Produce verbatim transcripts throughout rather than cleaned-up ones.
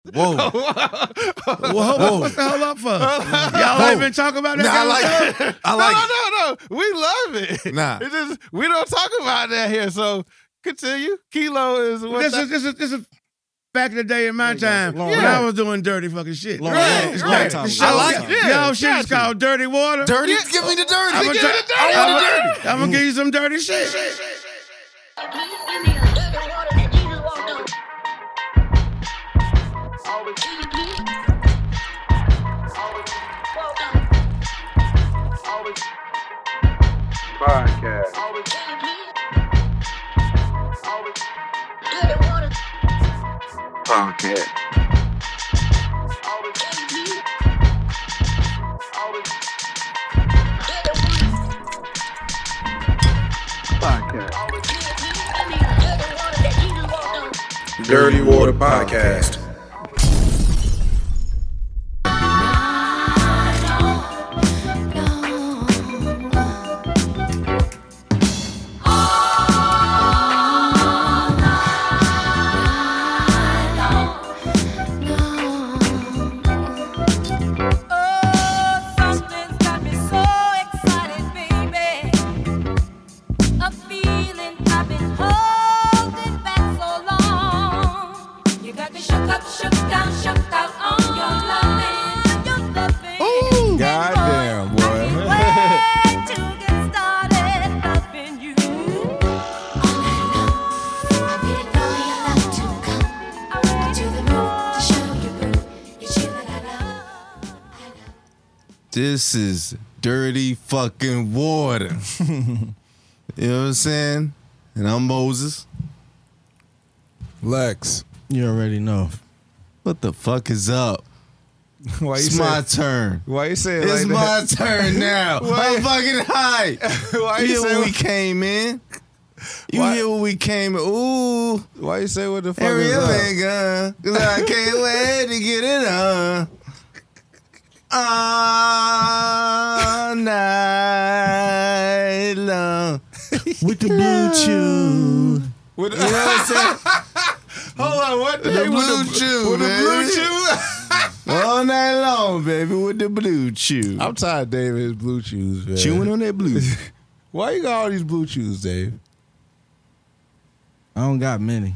Whoa. Whoa. Whoa. What the hell up for? Y'all ain't been talking about that. Nah, I like it. I like no, it. no, no, no. We love it. Nah. It's just, we don't talk about that here. So continue. Kilo is what This that, is, this is, this is back in the day in my time Long when yeah. I was doing dirty fucking shit. Long, Right, long, right. long time The ago. show, I like it. Y'all Yeah, shit is got you. called Dirty Water. Dirty, Yeah. give me the dirty. I'm gonna Give me the dirty. I'm Give me the gonna- I'm gonna give you some dirty shit. Podcast. Podcast. Podcast. Dirty Water Podcast. Goddamn, boy. This is dirty fucking water. You know what I'm saying? And I'm Moses. Lex. You already know. What the fuck is up? Why you It's my say, turn. why you say it It's like my that? turn now. Why- I'm fucking high. Why You you hear say when we came in? You Why- hear when we came in? Ooh, Why you say what the fuck every is up? ain't gone. Cause I can't wait to get it on. All night long. With the blue chew. With You know what I'm saying? Hold on, what the, The with blue the, chew, with the blue baby. chew? All night long, baby, with the blue chew. I'm tired of David's blue chews, man. chewing on that blue. Why you got all these blue chews, Dave? I don't got many.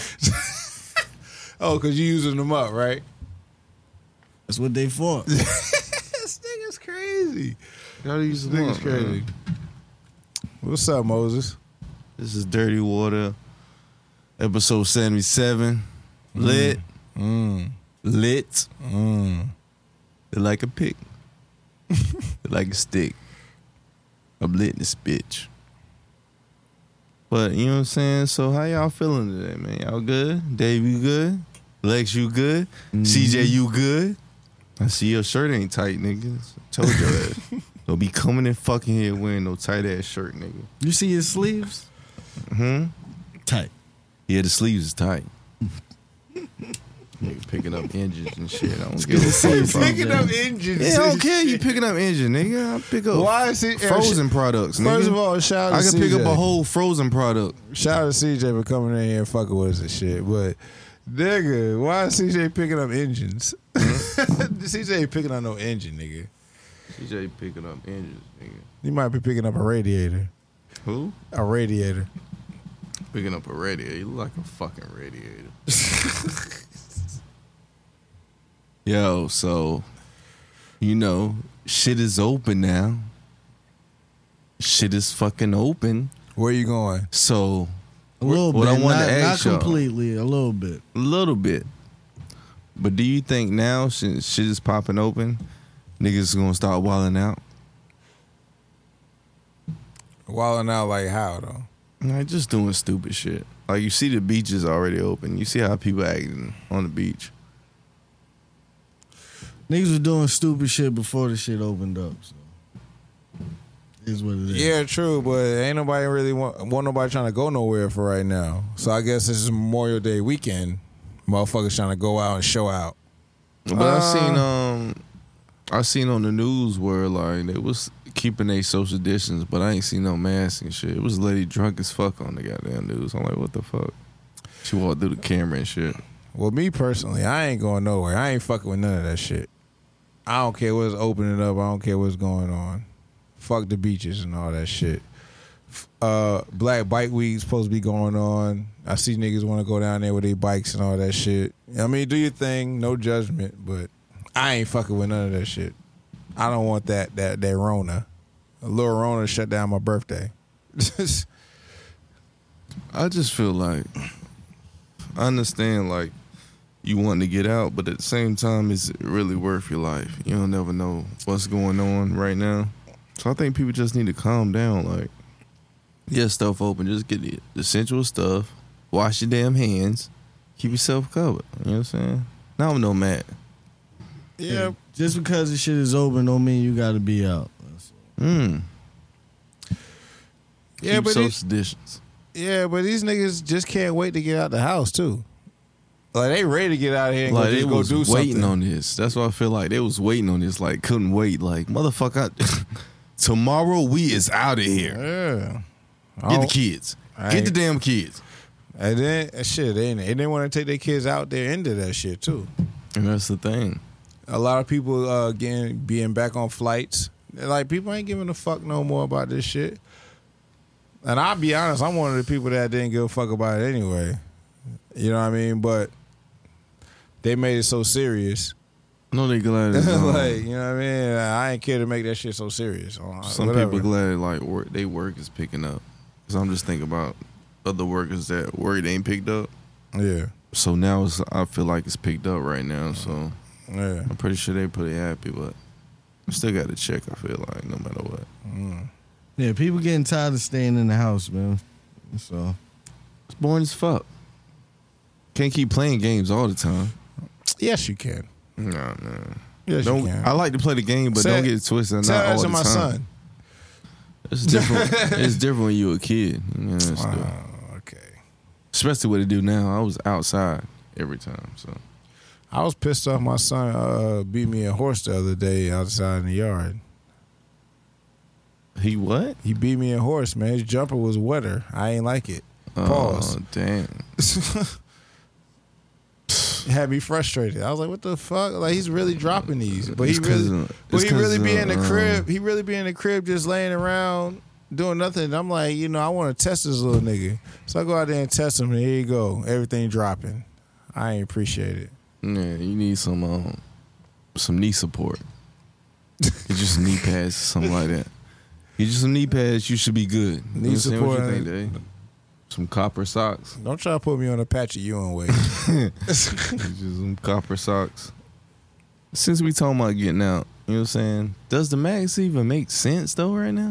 Oh, because you using them up, right? That's what they for. This nigga's crazy. Gotta use This nigga's crazy. What's up, Moses? This is Dirty Water, episode seventy-seven. Lit, Mm. lit, Mm. Lit like a pick, Lit like a stick. I'm lit in this bitch. But you know what I'm saying? So how y'all feeling today, man? Y'all good? Dave, you good? Lex, you good? C J, you good? I see your shirt ain't tight, niggas. Told you that. Don't be coming in fucking here wearing no tight ass shirt, nigga. You see his sleeves? Hmm? Tight. Yeah, the sleeves is tight. Nigga picking up engines and shit. I don't good give a to see fuck you, about Picking that. up engines. Yeah, I don't and care you shit. picking up engine, nigga. I pick up Why is he frozen products, nigga. First of all, shout out I to can pick C J. up a whole frozen product. Shout out to C J for coming in here and fucking with us and shit. But nigga, why is C J picking up engines? C J ain't picking up no engine, nigga. C J picking up engines, nigga. He might be picking up a radiator. Who? A radiator. Picking up a radiator. You look like a fucking radiator. Yo, so, you know, shit is open now. Shit is fucking open. Where you going? So, A little What I bit. wanted not, to not ask y'all. completely. A little bit. a little bit. But do you think now, since shit is popping open, niggas gonna start wilding out? Wilding out like how though? Like just doing stupid shit. Like you see the beach is already open. You see how people acting on the beach. Niggas was doing stupid shit before the shit opened up. So. Is what it is. Yeah, true, but ain't nobody really want, want nobody trying to go nowhere for right now. So I guess this is Memorial Day weekend. Motherfuckers trying to go out and show out. But I seen um I seen on the news where like they was keeping their social distance, but I ain't seen no mask and shit. It was a lady drunk as fuck on the goddamn news. I'm like, what the fuck? She walked through the camera and shit. Well, me personally, I ain't going nowhere. I ain't fucking with none of that shit. I don't care what's opening up. I don't care what's going on. Fuck the beaches and all that shit. Uh, Black Bike Week's supposed to be going on. I see niggas want to go down there with their bikes and all that shit. I mean, do your thing, no judgment, but I ain't fucking with none of that shit. I don't want that that that Rona. A little Rona shut down my birthday. I just feel like I understand like you wanting to get out, but at the same time, is it really worth your life? You don't never know what's going on right now. So I think people just need to calm down. Like, get stuff open, just get the essential stuff, wash your damn hands, keep yourself covered. You know what I'm saying? Now I'm no mad. Yeah. Just because the shit is open don't mean you got to be out. Mm. Yeah, Keep but social it- distance. Yeah, but these niggas just can't wait to get out the house too. Like they ready to get out of here and Like go, they just go was do waiting something. on this. That's why I feel like they was waiting on this. Like couldn't wait. Like motherfucker, I- tomorrow we is out of here. Yeah, I Get the don't- kids. I Get the ain't- damn kids. And then uh, shit, they they didn't want to take their kids out there into that shit too. And that's the thing. A lot of people uh, getting being back on flights. They're like people ain't giving a fuck no more about this shit. And I'll be honest, I'm one of the people that didn't give a fuck about it anyway. You know what I mean? But they made it so serious. No, they glad it's gone. Like, you know what I mean? I ain't care to make that shit so serious. Uh, Some whatever. people glad like work, they work is picking up. Cause I'm just thinking about other workers that work ain't picked up. Yeah, So now it's, I feel like it's picked up right now. So yeah. I'm pretty sure they pretty happy, but I still got to check. I feel like no matter what. Mm. Yeah, people getting tired of staying in the house, man. So It's boring as fuck. Can't keep playing games all the time. Yes, you can. No, no. Yes, Don't. you can. I like to play the game, but Say- don't get it twisted. Tell Not that all to the my time. son. It's different. It's different when you a kid. Yeah, that's different. Oh, okay. Especially what they do now. I was outside every time. So I was pissed off. My son uh, beat me a horse the other day outside in the yard. he what? He beat me a horse, man. His jumper was wetter. I ain't like it. Pause. Oh damn. It had me frustrated. I was like, "What the fuck?" Like he's really dropping these, but he It's 'cause, really, uh, but it's he 'cause, really be in the uh, crib. He really be in the crib, just laying around doing nothing. I'm like, you know, I want to test this little nigga, so I go out there and test him. And here you go, everything dropping. I ain't appreciate it. Yeah, you need some um, some knee support. Get you some knee pads or something like that. Get you some knee pads, you should be good. You Knee know what I'm saying? What support. you think, Dave? Some copper socks. Don't try to put me on a Patrick Ewing way. Get you some copper socks. Since we talking about getting out, you know what I'm saying? Does the mask even make sense though right now?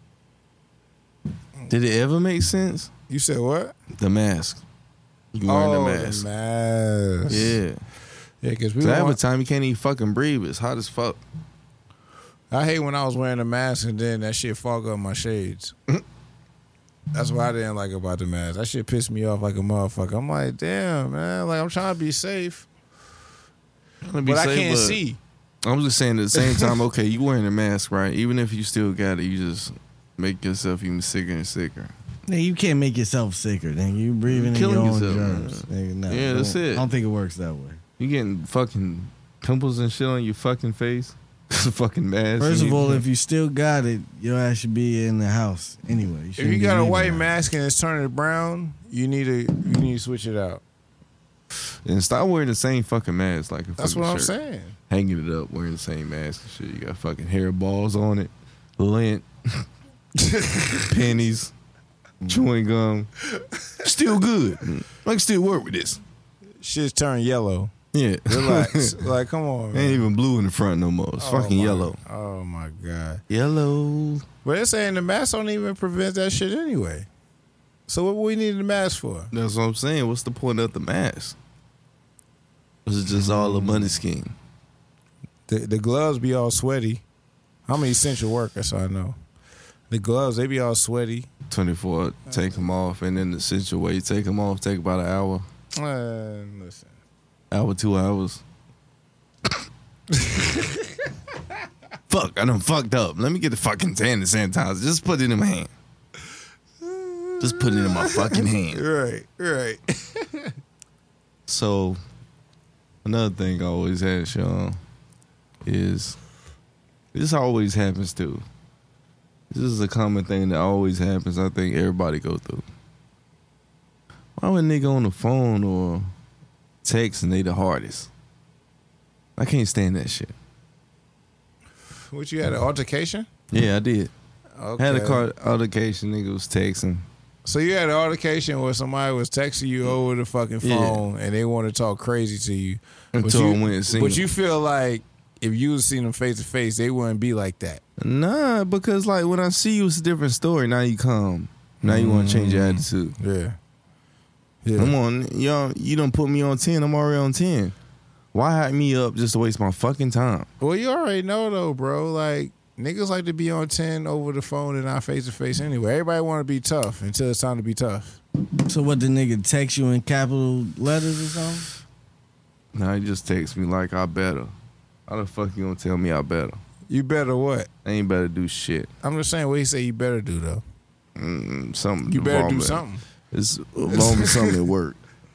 Did it ever make sense? You said what? The mask. You wearing oh, the mask. The mask. Yeah. Yeah, because we Cause half the want, time you can't even fucking breathe. It's hot as fuck. I hate when I was wearing a mask and then that shit fog up my shades. That's what I didn't like about the mask. That shit pissed me off like a motherfucker. I'm like, damn, man. Like, I'm trying to be safe, Trying to be but I safe, can't but see. I'm just saying at the same time, okay, you wearing a mask, right? Even if you still got it, you just make yourself even sicker and sicker. nigga, you can't make yourself sicker. Nigga, you breathing in Killing your own yourself, germs. Nigga, no, Yeah, that's don't- it. I don't think it works that way. You getting fucking pimples and shit on your fucking face? fucking mask. First You of all, need- if you still got it, your ass should be in the house anyway. If shouldn't you be got a leaving white the house. mask and it's turning brown, you need to you need to switch it out. and stop wearing the same fucking mask like a That's fucking what I'm shirt. saying. Hanging it up, wearing the same mask and shit. You got fucking hairballs on it, lint, pennies, chewing gum. Still good. I can still work with this. Shit's turned yellow. Yeah. Relax. Like, come on, man. Ain't even blue in the front no more. It's Oh, fucking my- yellow. Oh my god. Yellow. But they're saying the mask don't even prevent that shit anyway. So what we need the mask for? That's what I'm saying. What's the point of the mask? Is it just all a money scheme? The the gloves be all sweaty. I'm an essential worker, so I know. The gloves, they be all sweaty. twenty-four, take them off, and then the situation, take them off, take about an hour, Uh, listen. hour, two hours. Fuck, I done fucked up. Let me get the fucking hand sanitizer. Just put it in my hand. Just put it in my fucking hand. Right, right. So, another thing I always ask y'all is, this always happens too. This is a common thing that always happens. I think everybody go through. Why would a nigga on the phone or text and they the hardest? I can't stand that shit. What, you had an altercation? Yeah, I did. Okay. Had a car altercation, nigga was texting. So you had an altercation where somebody was texting you over the fucking phone and they want to talk crazy to you. But Until you, I went and seen But them. you feel like if you was seen them face to face, they wouldn't be like that. Nah, because like when I see you, it's a different story. Now you calm. Now you want to change your attitude. Yeah. Yeah. Come on, y'all. You done put me on ten. I'm already on ten. Why hype me up just to waste my fucking time? Well, you already know though, bro. Like niggas like to be on ten over the phone and not face to face anyway. Everybody want to be tough until it's time to be tough. So what, the nigga text you in capital letters or something? Now he just text me like I better. How the fuck you gonna tell me I better? You better what? I ain't better do shit. I'm just saying what he say you better do though. Mm, something. You better do involving- something. It's involving something at work.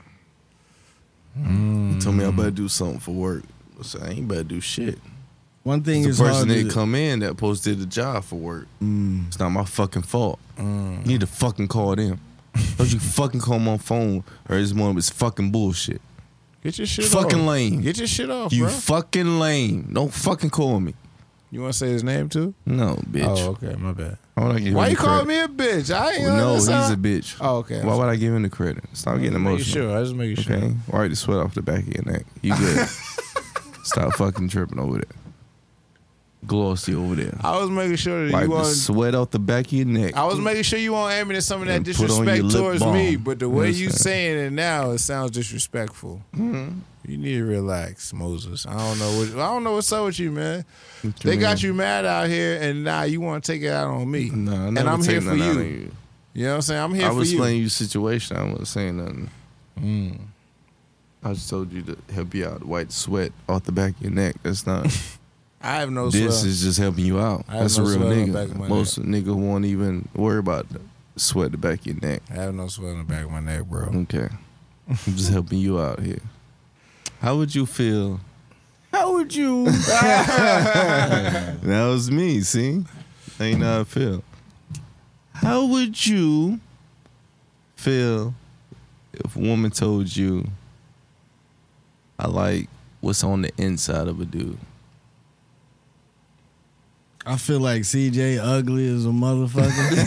Mm. He told me I better do something for work. I said, I ain't better do shit. One thing It's is the hard person to that come in that posted the job for work. Mm. It's not my fucking fault. Mm. You need to fucking call them. Don't you fucking call my phone or it's one of his fucking bullshit. Get your shit Fucking off. lame. Get your shit off, You bro. fucking lame. Don't fucking call me. You want to say his name too? No, bitch. Oh, okay, my bad. Why would I give Why him you the calling credit? me a bitch? I ain't Well, no, that's he's how- a bitch. Oh, okay. Why would I give him the credit? Stop getting Making emotional. sure. I just making sure. Okay? Wipe the sweat off the back of your neck. You good. Stop fucking tripping over there. Glossy over there. I was making sure that Wipe you the want. sweat off the back of your neck. I was making sure you won't aim it at some of that And put on disrespect your lip towards balm. me, but the way Yes, you sir. saying it now, it sounds disrespectful. Mm-hmm. You need to relax, Moses. I don't know what I don't know what's up with you, man. What They mean? got you mad out here, and now you want to take it out on me. No, I and never I'm take here for nothing out you. on you. You know what I'm saying? I'm here I for was you. explaining you the situation. I wasn't saying nothing. Mm. I just told you to help you out to wipe the sweat off the back of your neck. That's not. I have no this swell. is just helping you out. I have That's no a real sweat on the back of my nigga. Most nigga won't even worry about the sweat the back of your neck. I have no swell in the back of my neck, bro. Okay. I'm just helping you out here. How would you feel? How would you? That was me, see? Ain't how I feel. How would you feel if a woman told you, I like what's on the inside of a dude? I feel like C J ugly as a motherfucker.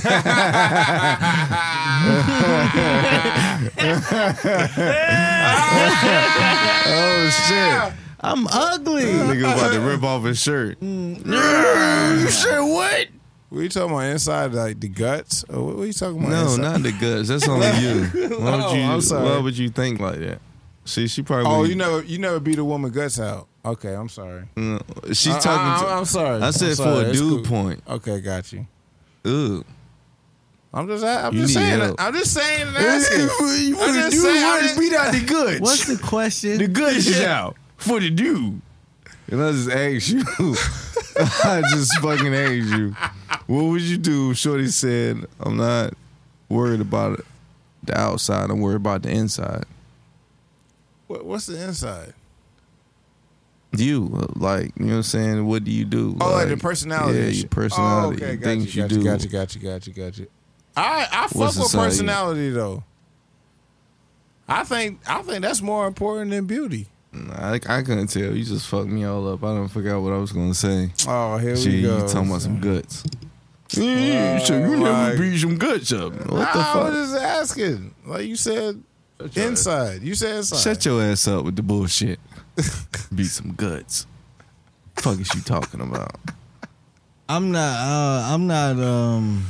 Oh, shit. I'm ugly. Nigga about to rip off his shirt. You said what? What you talking about inside, like the guts? Or what, what you talking about? No, inside? not the guts. That's only you. Why would Oh, you, I'm sorry. why would you think like that? See, she probably. Oh, wouldn't- you never, you never beat a woman guts out. Okay, I'm sorry. No, she's I- talking I, to. I, am sorry. I said I'm for sorry. a It's dude cool. point. Okay, got you. Ugh. I'm just, I'm You just need saying. help. I'm just saying and asking. You I'm just saying. I'm just- beat out the goods. What's the question? The goods is out for the dude. And I just asked you. I just fucking asked you. What would you do if Shorty said, I'm not worried about it, the outside, I'm worried about the inside? What, what's the inside? You, uh, like, you know what I'm saying? What do you do? Oh, like, the personality. Yeah, and your shit. personality. Oh, okay, got things you, you, got you, do. got you, got you, got you, got you. I I fuck What's with inside you? personality though. I think I think that's more important than beauty. Nah, I, I couldn't tell. You just fucked me all up. I don't forgot what I was going to say. Oh, here Shit, we you go. talking about some guts. Yeah, so you never like- beat some guts up. What the I fuck? was just asking. Like you said, inside. You said inside. Shut your ass up with the bullshit. Beat some guts. Fuck is you talking about? I'm not. Uh, I'm not. Um,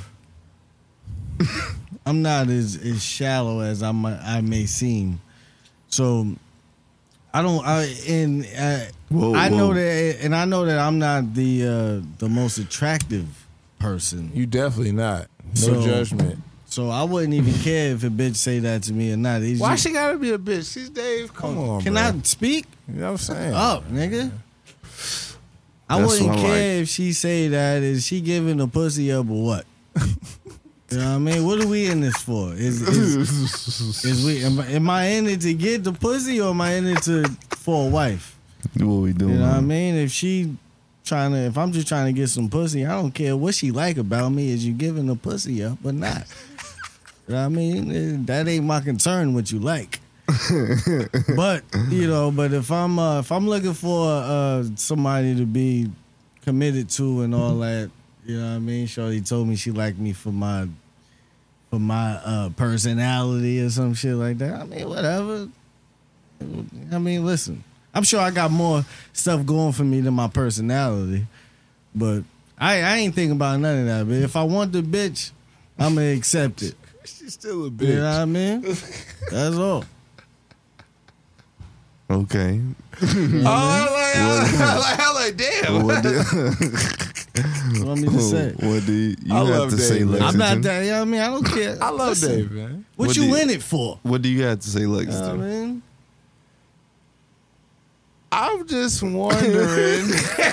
I'm not as, as shallow as I might, I may seem. So I don't. I and uh, Whoa, I know whoa. that, and I know that I'm not the uh, the most attractive person. You definitely not. No So- judgment. So I wouldn't even care if a bitch say that to me or not. It's Why just- she gotta be a bitch? She's Dave. Come on, Can bro. I speak? You know what I'm saying? Up, nigga. I That's wouldn't what I care like. if she say that. Is she giving a pussy up or what? You know what I mean? What are we in this for? Is is, is we am, I- am I in it to get the pussy or am I in it to for a wife? What we doing? You know what I mean? If she trying to, if I'm just trying to get some pussy, I don't care what she like about me. Is you giving the pussy up or not? You know what I mean? Eh, That ain't my concern. What you like. But you know, but if I'm uh, if I'm looking for uh, somebody to be committed to and all that, you know what I mean? Shorty told me she liked me for my for my uh, personality or some shit like that. I mean, whatever. I mean, listen, I'm sure I got more stuff going for me than my personality, but I, I ain't thinking about none of that. But if I want the bitch, I'm gonna accept it. She's still a bitch. You know what I mean? That's all. Okay. Oh, I like, I like, I like, damn. What do, What you want me to say? what do you, you I have love to say, Dave, man. Lexington? I'm not that. You know what I mean? I don't care. I love Listen, Dave, man. What, What you do you- in it for? What do you have to say, You know Lexington? what I mean? I'm just wondering.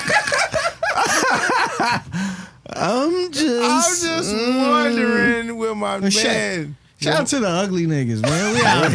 I'm just. I'm just wondering with my Well, shut- man. Shout out to the ugly niggas, man. We out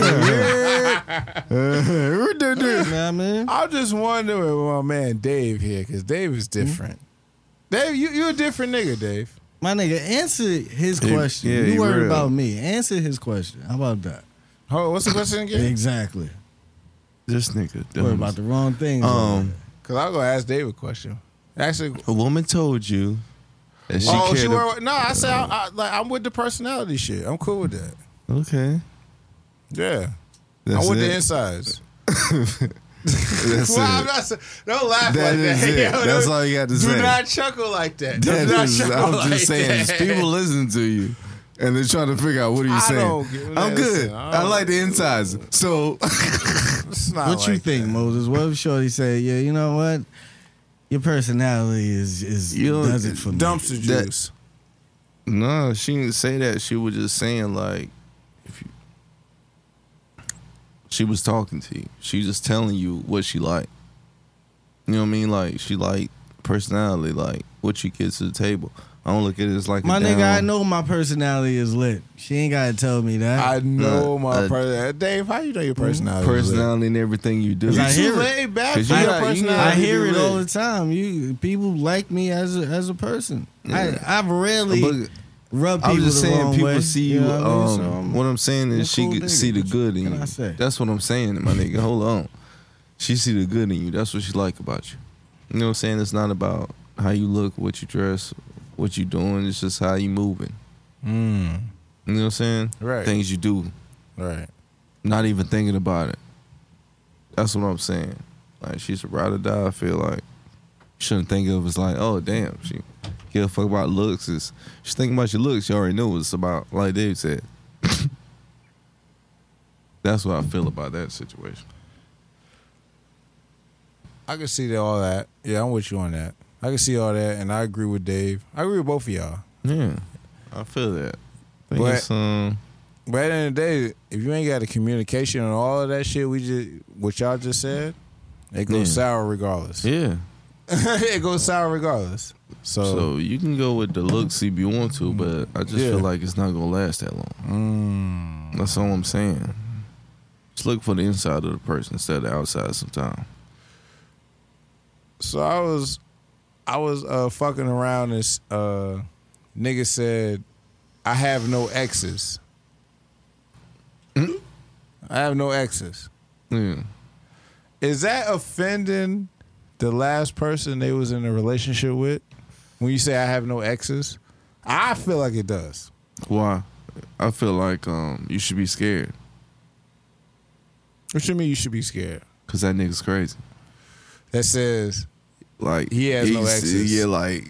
here. You know what I mean? I'm just wondering with my man Dave here, because Dave is different. Dave, you you a different nigga, Dave. My nigga, answer his Yeah, question. yeah, you he worried real. about me. Answer his question. How about that? Hold on, what's the question again? Exactly. This nigga. Worried dumb. about the wrong things. Um, Because I'm going to ask Dave a question. Actually, a woman told you that she oh, cared. she ab- were, no, I said I, I, like, I'm with the personality shit. I'm cool with that. okay. Yeah. That's I'm with it. the insides. That's Well, I'm it. not, sa- don't laugh That like is that. it. Yo, That's don't- all you got to Do say. not chuckle like that. Do That not is- chuckle I'm like just saying, that. people listen to you and they're trying to figure out what are you I saying. don't get- I'm listen, good. I I, don't- like the insides. So It's not what you like think, that. Moses? What if Shorty say, yeah, you know what? Your personality is is You don't- does it for me. Dumpster That- juice. no, she didn't say that. She was just saying like, if you, she was talking to you. She just telling you what she like. You know what I mean? Like she like personality, like what you get to the table. I don't look at it as like My a nigga, down- I know my personality is lit. She ain't gotta tell me that. I know Uh, my uh, personality. Dave, how you know your personality? personality and everything you do. Cause I You hear too it. laid back 'Cause for you your got- you personality. I gotta hear be it all lit. the time. You people like me as a as a person. Yeah. I I've rarely But rubbed I people was just the saying, wrong people way. see you. know what I mean? um, So I'm- what I'm saying I'm a is, she cool could nigga. see the What good in can you. I say? That's what I'm saying, my nigga. Hold on. She see the good in you. That's what she like about you. You know what I'm saying? It's not about how you look, what you dress, what you doing. It's just how you moving. Mm, You know what I'm saying? Right. Things you do, right. not even thinking about it. That's what I'm saying. Like she's a ride or die. I feel like you shouldn't think of it as like, oh damn, she give a fuck about looks. It's she's thinking about your looks. You already know what it's about. Like Dave said. That's what I feel about that situation. I can see that, all that. Yeah, I'm with you on that. I can see all that, and I agree with Dave. I agree with both of y'all. Yeah, I feel that. I think But- it's, um, But at the end of the day, if you ain't got the communication and all of that shit we just, what y'all just said, it goes Yeah. sour regardless. yeah. It goes sour regardless. So, So you can go with the looks if you want to, but I just Yeah. feel like it's not gonna last that long. mm, That's all I'm saying. Just look for the inside of the person instead of the outside sometimes. so I was, I was uh, fucking around. This uh, nigga said, "I have no exes. Hmm? I have no exes." Yeah. Is that offending the last person they was in a relationship with? When you say I have no exes, I feel like it does. Why? I feel like um you should be scared What you mean you should be scared? because that nigga's crazy. That says Like He has no he's- exes. Yeah, like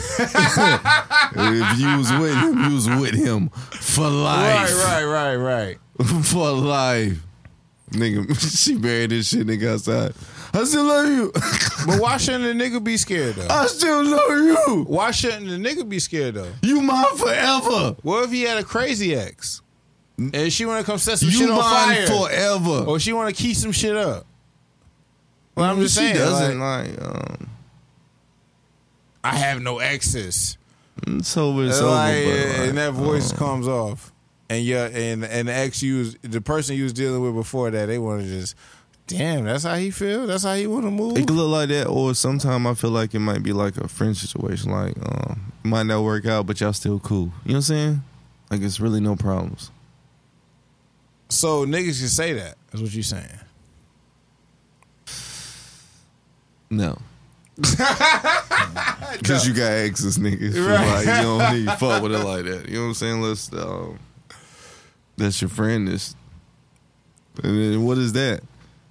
if you was with him, you was with him for life. right, right, right, right. For life. Nigga, she buried this shit nigga outside. I still love you. But why shouldn't the nigga be scared though? I still love you. Why shouldn't the nigga be scared though? You mine forever. What if he had a crazy ex and she want to come set some You shit on mine fire, forever. or she want to keep some shit up? Well, I'm just she saying, doesn't like, like, um, I have no exes. It's over. It's It's over. like, but, and like, that voice uh, comes off, and yeah, and and the ex you was the person you was dealing with before that, they want to just, damn, that's how he feel. That's how he want to move. It could look like that, or sometimes I feel like it might be like a friend situation. Like, um, it might not work out, but y'all still cool. You know what I'm saying? Like, it's really no problems. So niggas can say that. That's what you saying. No. Because you got exes, niggas. So, Right. like, you don't need to fuck with it like that. You know what I'm saying? Let's, um, that's your friend. That's, and then what is that?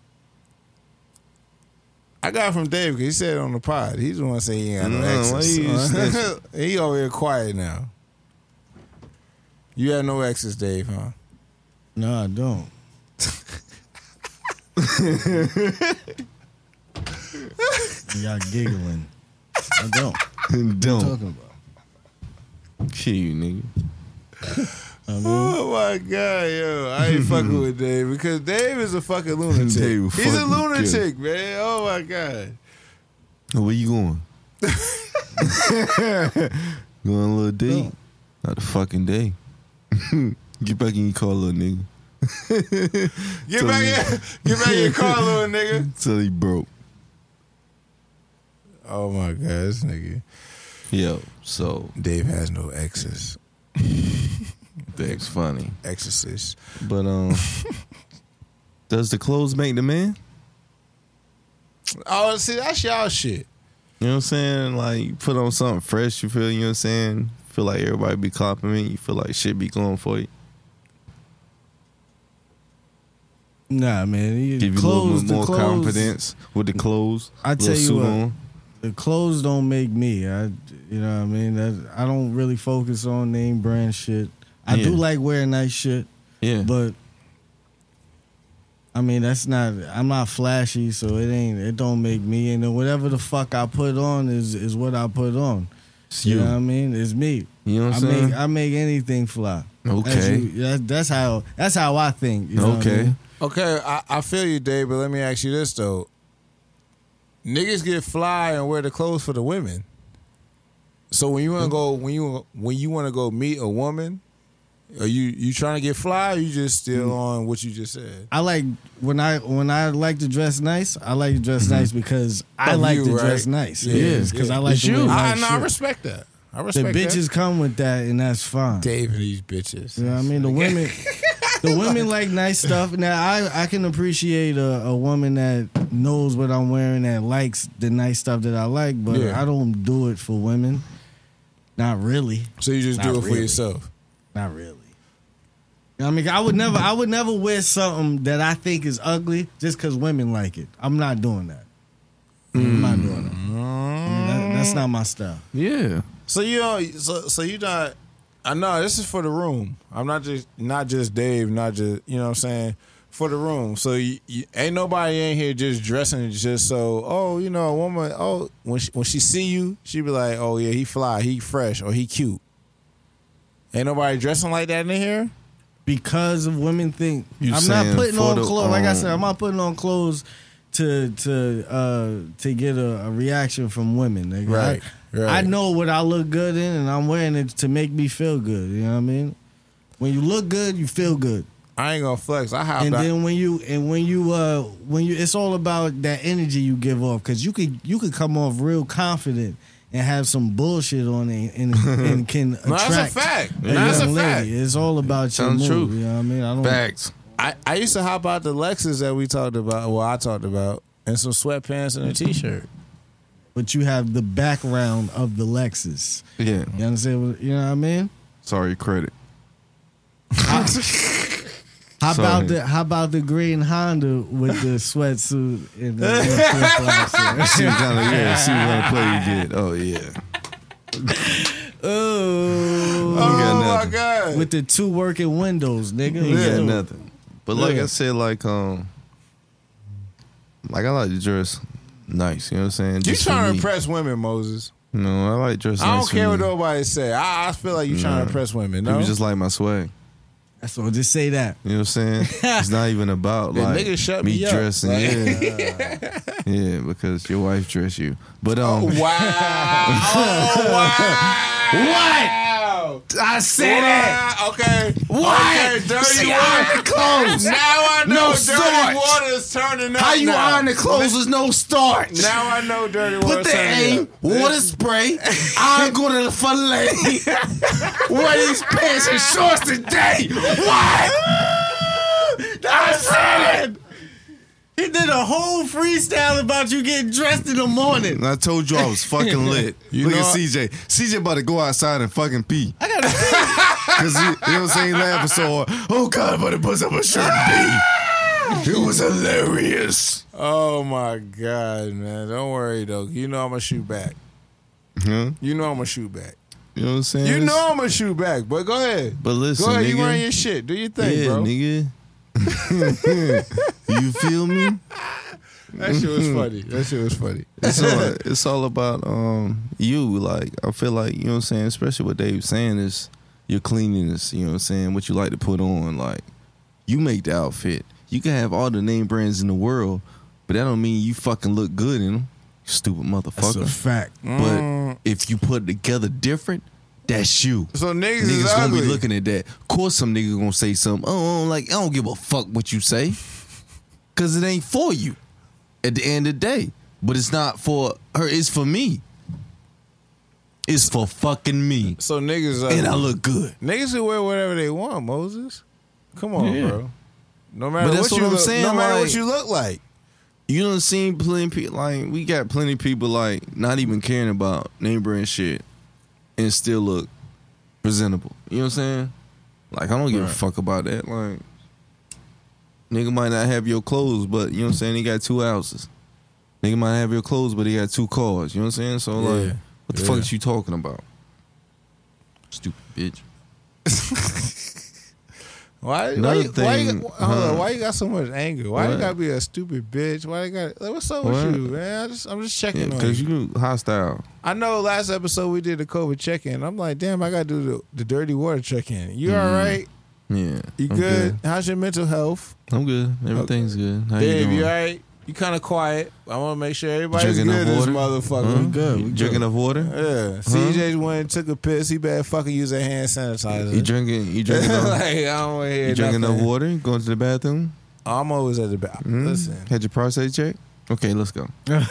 I got it from Dave because he said it on the pod. He's the one saying he ain't got no, No, exes. why you snitching? He over here quiet now. You have no exes, Dave, huh? No, I don't. Y'all giggling. I don't. What you Don't. talking about? Kill you, nigga. I mean, Oh my god, yo! I ain't fucking with Dave because Dave is a fucking lunatic. Dave will He's a fucking lunatic, man. Oh my god. Where you going? Going a little date? No. Not a fucking day. Get back in your car, little nigga. Get Tell back me. in, get back in your car, little nigga. Till he broke. Oh my god, this nigga. Yo, so Dave has no exes. that's funny. Exorcist. But um, does the clothes make the man? Oh, see, that's y'all shit. You know what I'm saying? Like, you put on something fresh, you feel, you know what I'm saying? Feel like everybody be complimenting you, feel like shit be going for you. nah, man. You Give you clothes, a little bit the more clothes, confidence with the clothes. I little tell you suit what, on. the clothes don't make me. I, you know what I mean? That, I don't really focus on name brand shit. I Yeah. do like wearing nice shit, Yeah. but I mean that's not. I'm not flashy, so it ain't. It don't make me. And then whatever the fuck I put on is is what I put on. It's You you. know what I mean? It's me. You know what I I'm saying? make I make anything fly. That's, Okay. you- that- that's how that's how I think. You know what I Okay. mean? Okay, I, I feel you, Dave, but let me ask you this though. Niggas get fly and wear the clothes for the women. So when you wanna go when you when you wanna go meet a woman, are you you trying to get fly or you just still on what you just said? I like when I when I like to dress nice. I like to dress nice because I Of like you, to right? dress nice. Yeah, Yeah, because yeah. I like It's to you. wear I, nice no, I shit. respect that. I The respect bitches that. come with that, and that's fine. Dave and these bitches. You know what I mean? The women, the women like nice stuff. Now I I can appreciate a, a woman that knows what I'm wearing, that likes the nice stuff that I like, but Yeah. I don't do it for women. Not really. So you just Not do it for really. yourself. Not really. You know what I mean, I would never, I would never wear something that I think is ugly just because women like it. I'm not doing that. I'm not doing that. I mean, that. That's not my style. Yeah. So you know, so so you not. I know this is for the room. I'm not just not just Dave, not just you know what I'm saying for the room. So you, you, ain't nobody in here just dressing just so. Oh, you know, a woman. Oh, when she, when she see you, she be like, oh yeah, he fly, he fresh, or he cute. Ain't nobody dressing like that in here. Because of women think You I'm not saying putting for on the, clothes. Like I um, said, I'm not putting on clothes to to uh to get a, a reaction from women. nigga. Right, I, right. I know what I look good in, and I'm wearing it to make me feel good. You know what I mean? When you look good, you feel good. I ain't gonna flex. I hop And out. then when you and when you uh when you it's all about that energy you give off, because you could you could come off real confident and have some bullshit on it and, and can attract No, that's a fact. a That's a young fact. lady. It's all about your Telling move. the truth. You know what I mean? I don't Facts. I, I used to hop out the Lexus that we talked about. Well, I talked about, and some sweatpants and a t-shirt. but you have the background of the Lexus. Yeah. You understand what you know what I mean? Sorry, credit. How Sorry. about the how about the green Honda with the sweatsuit and the flip-flops? See what kind of yeah. See what kind of play you get. Oh yeah. Oh, got Oh my nothing. god! with the two working windows, nigga. He Yeah. got nothing. But like Yeah. I said, like um, like I like to dress nice. You know what I'm saying? You Just for trying to me. impress women, Moses? No, I like dress I nice. don't care for what me. nobody say. I, I feel like you trying Nah. to impress women. No, People just like my swag. That's all. Just say that. You know what I'm saying? It's not even about The like nigga shut me me up. dressing. Like- Yeah, yeah, because your wife dressed you. But um, Wow. Oh, wow. What? I said it. Wow. Okay. What? Okay, dirty See, water. iron the clothes. Now I know No dirty starch. water is turning up. How you now. iron the clothes with no starch? Now I know dirty water Put is the turning A, up. water spray. I'm going to for the lady. Wear these pants and shorts today. What? I said it. He did a whole freestyle about you getting dressed in the morning. I told you I was fucking lit. You Look know- at C J. C J about to go outside and fucking pee. I gotta Cause he, you know what I'm saying? He laughing so hard. Oh God, I'm about to bust up a shirt and pee. It was hilarious. Oh my God, man. Don't worry though. You know I'm gonna shoot back. Huh? You know I'm gonna shoot back. You know what I'm saying? You know I'm gonna shoot back, but go ahead. But listen, Go ahead, nigga. you run your shit. Do your thing, yeah, bro. nigga. You feel me? That shit was funny. That shit was funny. It's all, it's all about um you. Like I feel like, you know what I'm saying, especially what Dave's saying is your cleanliness, you know what I'm saying, what you like to put on. Like you make the outfit. You can have all the name brands in the world, but that don't mean you fucking look good in them. You stupid motherfucker. fact. But if you put it together different, that's you. So niggas, is Niggas gonna ugly. be looking at that. Of course, some niggas gonna say something. Oh, like I don't give a fuck what you say, cause it ain't for you. At the end of the day, but it's not for her. It's for me. It's for fucking me, So niggas, ugly. and I look good. Niggas can wear whatever they want, Moses. Come on, Yeah. bro. No matter But that's what, what you I'm look, saying, no matter like- what you look like. You done seen plenty of people, like we got plenty of people like not even caring about name brand shit, and still look presentable. You know what I'm saying? Like I don't give a fuck about that. Like nigga might not have your clothes, but you know what I'm saying. He got two houses. Nigga might have your clothes, but he got two cars. You know what I'm saying? So like, Yeah. what the Yeah. fuck is you talking about? Stupid bitch. Why? Why Another you, why, you, thing, got- hold huh? on, why you got so much anger? Why you What? gotta be a stupid bitch? Why you got? Like, what's up What? with you, man? I just, I'm just checking Yeah, on because you. you hostile. I know last episode we did the COVID check-in. I'm like, damn, I gotta do the, the dirty water check-in. You all right? Yeah. You I'm good? How's your mental health? I'm good. Everything's good. How you Dave, doing? you all right? You kind of quiet. I want to make sure everybody's Drinking good. enough This water? motherfucker. Huh? good. You drinking enough water? Yeah. C J went and took a piss. He better fucking use a hand sanitizer. You drinking? You drinking enough? like, I don't want to hear You drinking nothing. enough water? Going to the bathroom? I'm always at the back. Hmm? Listen. Had your prostate check? Okay, let's go.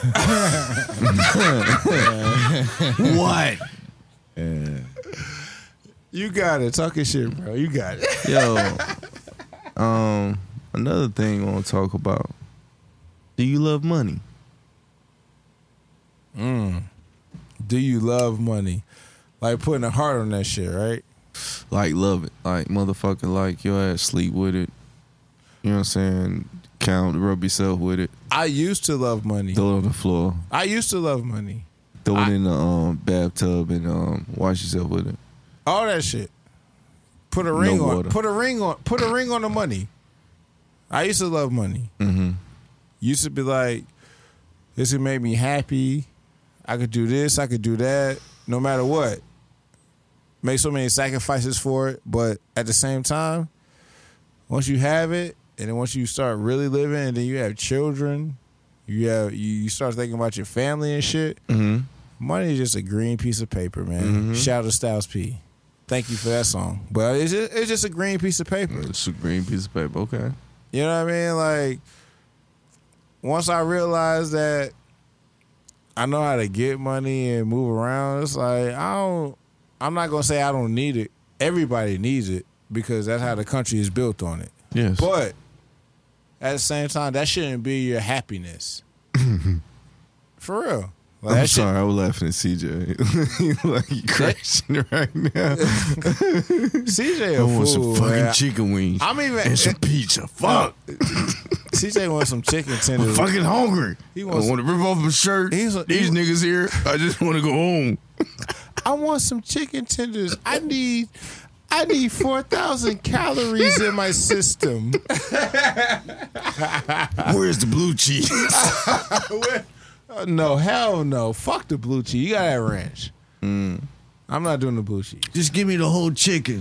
What? You got it. Talking shit, bro. You got it. Yo, um, another thing I want to talk about. Do you love money? Mm. Do you love money? Like putting a heart on that shit, right? Like love it, like motherfucker, like your ass sleep with it. You know what I'm saying? Count, rub yourself with it. I used to love money. Throw it on the floor. I used to love money. Throw I- it in the um, bathtub and um, wash yourself with it. All that shit. Put a ring on. water. Put a ring on. Put a ring on the money. I used to love money. Mm-hmm. Used to be like, this would make me happy. I could do this. I could do that. No matter what. Make so many sacrifices for it, but at the same time, once you have it, and then once you start really living, and then you have children, you have you, you start thinking about your family and shit. Mm-hmm. Money is just a green piece of paper, man. Mhm. Shout out to Styles P. Thank you for that song. But it's just, it's just a green piece of paper. It's a green piece of paper. Okay. You know what I mean? Like, once I realized that I know how to get money and move around, it's like, I don't, I'm not going to say I don't need it. Everybody needs it because that's how the country is built on it. Yes. But at the same time, that shouldn't be your happiness. For real. Like, I'm that shit- sorry, I was laughing at C J. Like he crashing right now. C J I a want fool, some fucking man. chicken wings I'm even and some pizza. Fuck, C J wants some chicken I'm tenders. fucking hungry. He I wants- want to rip off my shirt. He's a- These he- niggas here. I just want to go home. I want some chicken tenders. I need I need four thousand calories in my system. Where's the blue cheese? Uh, no, hell no. Fuck the blue cheese. You got that ranch. Mm. I'm not doing the bullshit. Just give me the whole chicken.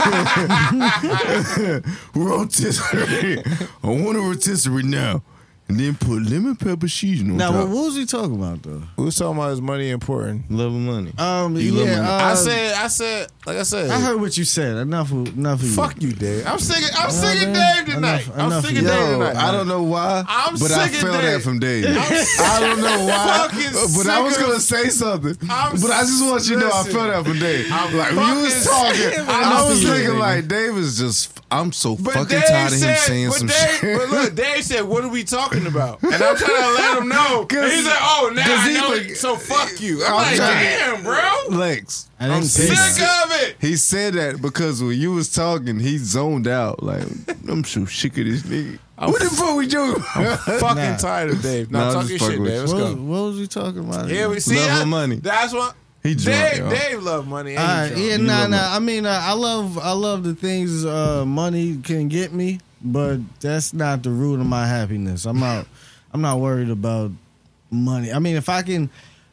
Rotisserie. I want a rotisserie now. And then put lemon pepper seasoning on Now, what, top. what was he talking about though? We was talking about his money important. Love and money. Um, You love yeah, money. uh, I said, I said, like I said, I heard what you said. Enough, of, enough of you. fuck you, Dave. I'm sick. Of, I'm Uh, sick of man, Dave tonight. enough- I'm enough sick of of you. Dave Yo, tonight. I don't know why, I'm but I sick of felt Dave. that from Dave. I'm I don't know why, fucking but I was sick of- gonna say something. I'm but I just want you to know I listen. felt that from Dave. I'm Like when you was fucking talking, sick of I it. was Yeah, thinking nigga. like Dave is just. I'm so But fucking Dave tired of him said, saying but some Dave, shit. But look, Dave said, "What are we talking about?" And I'm trying to let him know. And he's like, "Oh, now 'cause I he know. forg- So fuck you." I'm, I'm like, trying- "Damn, bro, Lex, I didn't I'm say sick that. of it." He said that because when you was talking, he zoned out. Like, I'm so sick of this nigga. I'm what the fuck we doing? Fucking Nah. tired of Dave. Nah, Now I'm talk just your fucking shit, with Dave. you. Let's What, go. what was we talking about? Yeah, we see Love that- and money. That's what He drunk, Dave. y'all. Dave love money. Ain't All he, right, Sean? yeah, You nah, love nah. I mean, uh, I love, I love the things uh, money can get me, but that's not the root of my happiness. I'm not, I'm not worried about money. I mean, if I can,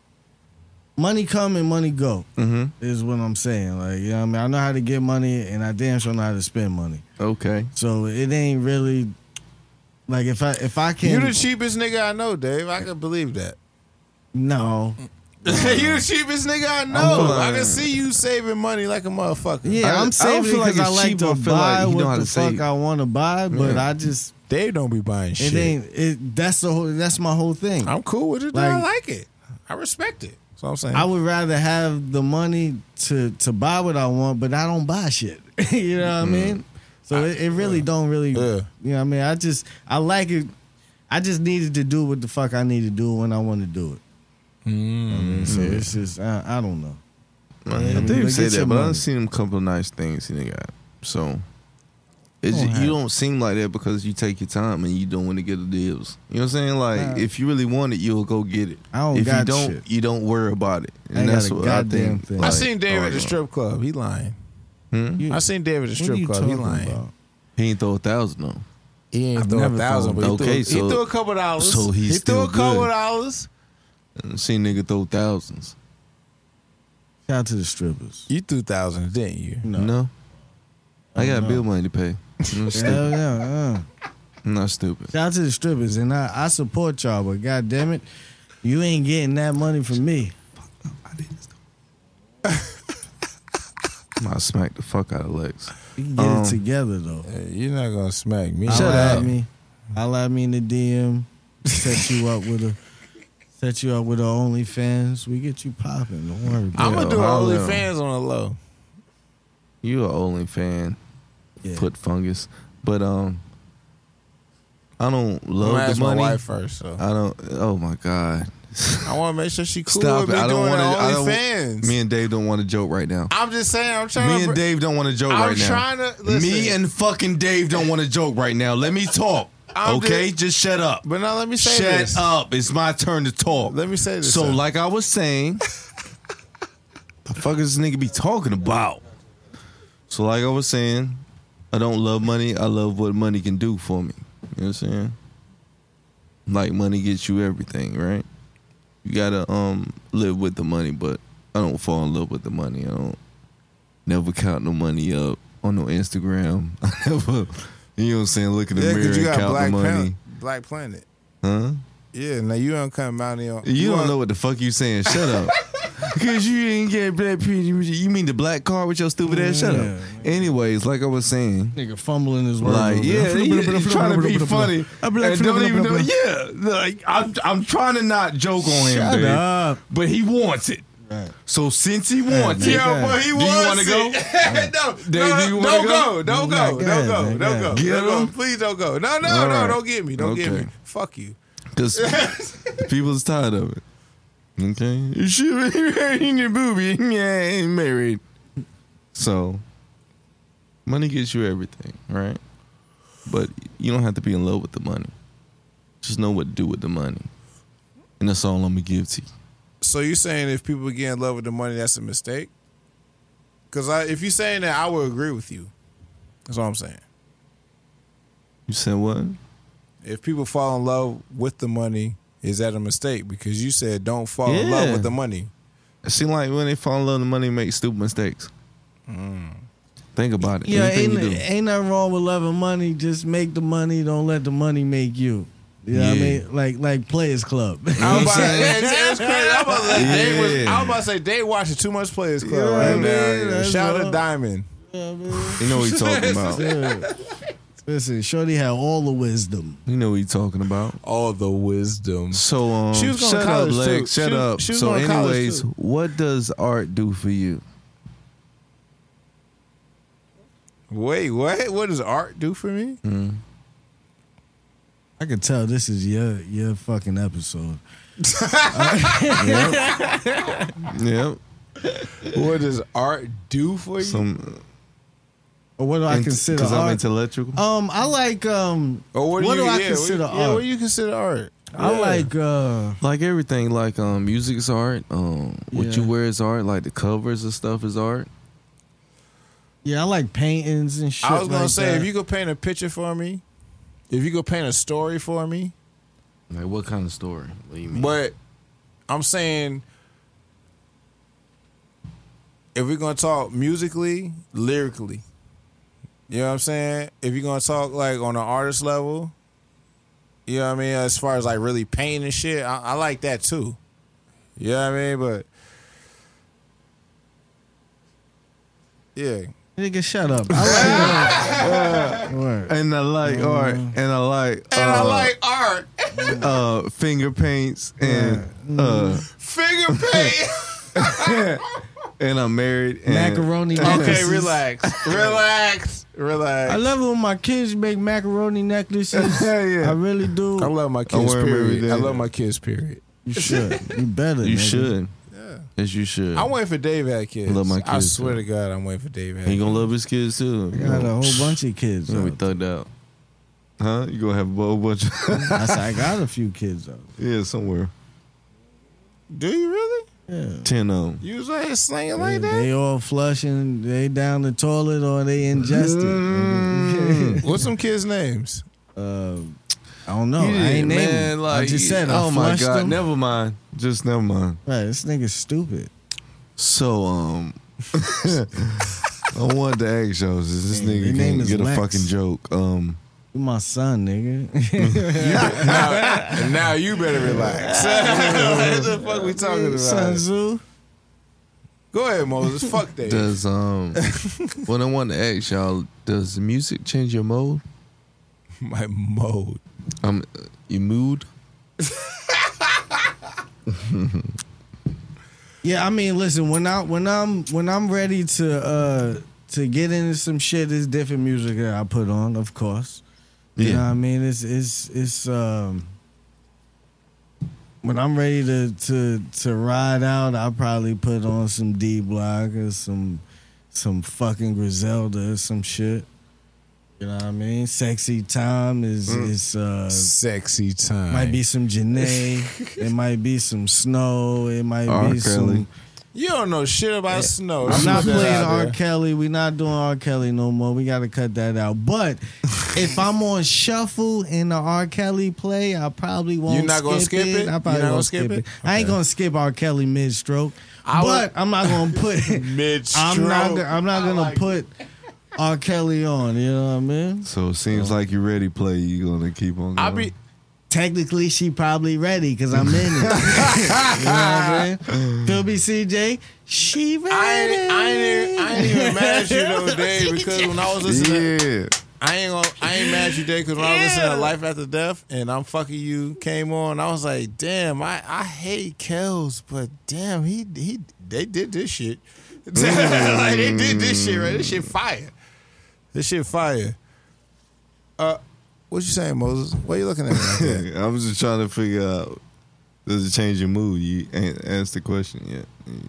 money come and money go Mm-hmm. is what I'm saying. Like, you know, what I mean, I know how to get money, and I damn sure know how to spend money. Okay. So it ain't really like if I if I can. You the cheapest nigga I know, Dave. I can believe that. no. you the cheapest nigga I know. I can see you saving money like a motherfucker. Yeah, I- I I'm don't saving feel it like because I it's like cheap. to I feel buy like he know what how the to fuck save. I want to buy, but Yeah. I just Dave don't be buying shit. it ain't it. That's the whole. That's my whole thing. I'm cool with it. Like- I like it. I respect it. That's what I'm saying. I would rather have the money to to buy what I want, but I don't buy shit. You know what I mean? So it, it really don't really. Yeah. You know what I mean? I just I like it. I just needed to do what the fuck I need to do when I want to do it. I mean, so it's just I, I don't know. I Yeah, Dave but said get that, your but money. I've seen him a couple of nice things he done got. So it's Don't ju- have- you don't seem like that because you take your time and you don't want to get the deals. You know what I'm saying? Like Nah. if you really want it, you'll go get it. I don't if got you don't, shit. you don't worry about it. I And ain't that's got a what I goddamn think. thing. I like, seen Dave oh, at the no. strip club. He lying. Hmm? You- I seen Dave at the what are strip you club. He talking lying. about? He ain't throw a thousand though. He ain't I've throw a never thousand, thrown- but he, Okay, threw, so- he threw a couple dollars. so he's he still threw a couple good. dollars. I seen nigga throw thousands. Shout out to the strippers. You threw thousands, didn't you? No. No, I got no. bill money to pay. I'm not stupid. Hell yeah. Uh. I'm not stupid. Shout out to the strippers, and I, I support y'all, but god damn it, you ain't getting that money from me. I'm gonna smack the fuck out of Lex. We can get Um, it together though. Hey, you're not gonna smack me. Holla Shut at up. me. Holla at me in the D M. Set you up with a set you up with a OnlyFans. We get you popping. Don't worry about I'm Yo, gonna do how low? OnlyFans on the low. You a only fan. it. Yeah. Foot fungus, but um, I don't I'm love gonna the ask my money. wife first. So I don't. Oh my god. I want to make sure she cool Stop with it. me I don't doing want to. I don't. OnlyFans. Me and Dave don't want to joke right now. I'm just saying. I'm trying. Me to and br- Dave don't want to joke I'm right now. trying to listen. Me and fucking Dave don't want to joke right now. Let me talk. I'm okay, just- just, shut up. But now let me say Shut this. up. It's my turn to talk. Let me say this. So, son. like I was saying, the fuck is this nigga be talking about? So, like I was saying, I don't love money. I love what money can do for me. You know what I'm saying? Like money gets you everything, right? You gotta um live with the money, but I don't fall in love with the money. I don't never count no money up on no Instagram. I never, you know what I'm saying? Look in the yeah, mirror because you and got count Black, the money, Planet, Black Planet. huh? Yeah, now you don't come out here. You, don't want- know what the fuck you saying. Shut up. Because you didn't get black pretty. You mean the black card with your stupid ass? Shut Yeah, up. Anyways, like I was saying, Nigga fumbling his words. like over yeah, there. he, he trying to be funny and don't even know. Yeah, like I'm, I'm trying to not joke on him, Shut dude, up. but he wants it. Right. So since he wants man. it, Yo, but he Do you wants wanna go? it. no, Dave, no, do you wanna don't go? go. Don't Nah, go. go Don't ahead, go. man, Don't go go. ahead. Get Don't go. him? Please don't go. No, no, All no. right. Don't get me. Don't get Okay. me. Fuck you. because people's tired of it. Okay, you should be in your booby. Yeah, ain't married. So, money gets you everything, right? But you don't have to be in love with the money. Just know what to do with the money, and that's all I'm gonna give to you. So you saying if people get in love with the money, that's a mistake? Because I, if you're saying that, I would agree with you. That's all I'm saying. You said what? If people fall in love with the money, is that a mistake? Because you said don't fall in love Yeah. with the money. It seems like when they fall in love, the money make stupid mistakes. Think about it. Yeah, Anything ain't, you do. ain't nothing wrong with loving money. Just make the money. Don't let the money make you. You know what I Yeah. mean? Like like Players Club. I'm about, yeah, that's crazy. I'm about to say Dave was, Yeah. I was about to say Dave watching too much Players Club You know what right I mean? now. Yeah. That's Shout out all. to Diamond. You know what he talking about. Yeah. Listen, Shorty had all the wisdom. You know what he talking about. All the wisdom. So um, She was going to shut college, up, too. Lex. Shut She- up. she was So, going to college, anyways, too. what does art do for you? Wait, what? What does art do for me? I can tell this is your your fucking episode. Yep. What does art do for you? Some. Or what do I consider Because I'm art? intellectual. Um, I like um. or what do, do you, I yeah, consider what, art? Yeah, what do you consider art? I Yeah. like uh. Like everything, like um, music's art. Um, what Yeah. you wear is art. Like the covers and stuff is art. Yeah, I like paintings and shit. I was gonna like say, that. if you could paint a picture for me, if you could paint a story for me, Like what kind of story? What do you mean? but I'm saying, if we're gonna talk musically, lyrically, you know what I'm saying? If you're gonna talk like on an artist level, you know what I mean? As far as like really painting and shit, I, I like that too. You know what I mean? But yeah. Nigga, shut up. I like Word. and I like art, and I like, And I uh, like art. uh, finger paints, and uh, Finger paint. and I'm married. And Macaroni Okay, necklaces. relax. Relax. Relax. I love it when my kids make macaroni necklaces. Yeah, yeah. I really do. I love my I kids, wear 'em every period. day. I love my kids, period. You should. You better. You nigga. should. Yeah. Yes, you should. I'm waiting for Dave to have kids. Love my I kids, swear too. to God, I'm waiting for Dave to have He gonna kids. love his kids too. I got a whole bunch of kids. Gonna be out. thugged out. Huh? You gonna have a whole bunch of I said I got a few kids though. yeah, somewhere. Do you really? Yeah. Ten of them. You was out here slanging They, like that? they all flushing, they down the toilet or they ingested. What's some kids' names? uh, I don't know. I ain't named them. I just said I oh my flushed god, them. never mind. Just never mind. Right, this nigga's stupid. So um, I wanted to ask y'all, is this Hey, nigga their name can't is get a Lex. fucking joke? Um, You my son, nigga. now, and now you better relax. What the fuck we talking about? Sun Tzu. Go ahead, Moses. Fuck Dave. does um, what I wanted to ask y'all, does music change your mode? My mode. Um, your mood? Yeah, I mean, listen, when I when I'm when I'm ready to uh to get into some shit, it's different music that I put on, of course. You know what I mean? It's it's it's um when I'm ready to to to ride out, I'll probably put on some D Block or some some fucking Griselda or some shit. You know what I mean? Sexy Time is is uh Sexy time. might be some Janae, it might be some Snow, it might R. be Kelly. some You don't know shit about snow. I'm not Put that playing out R. there. Kelly. We're not doing R. Kelly no more. We got to cut that out. But if I'm on shuffle and the R. Kelly play, I probably won't. You're not gonna skip it? I probably You're not won't gonna skip it? I ain't Okay. gonna skip R. Kelly mid stroke. I But would- I'm not gonna put. Mid I'm not. gonna- I'm not gonna like put R. Kelly on. You know what I mean? So it seems like you're ready to play. You gonna keep on going. I'll be. Technically, she probably ready because I'm in it. you know what I mean? Philby C J, she ready. I ain't, I ain't, I ain't even mad at you though, Dave, because when I was listening, yeah. I ain't gonna, I ain't mad at you, Dave, because when I was listening to Life After Death and I'm Fucking You came on, I was like, damn, I, I hate Kells, but damn, he he they did this shit. like they did this shit, right? This shit fire. This shit fire. Uh, what you saying, Moses? What you looking at me like that? I was just trying to figure out, does it change your mood? You ain't asked the question yet.